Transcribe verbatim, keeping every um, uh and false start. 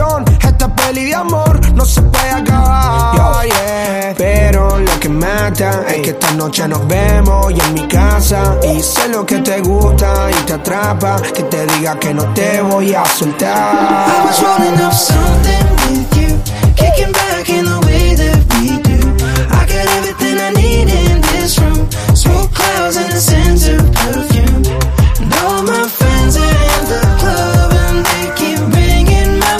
pasión, esta peli de amor no se puede acabar. Yo, yeah. Pero lo que mata es que esta noche nos vemos y en mi casa. Y sé lo que te gusta y te atrapa, que te diga que no te voy a soltar. I was rolling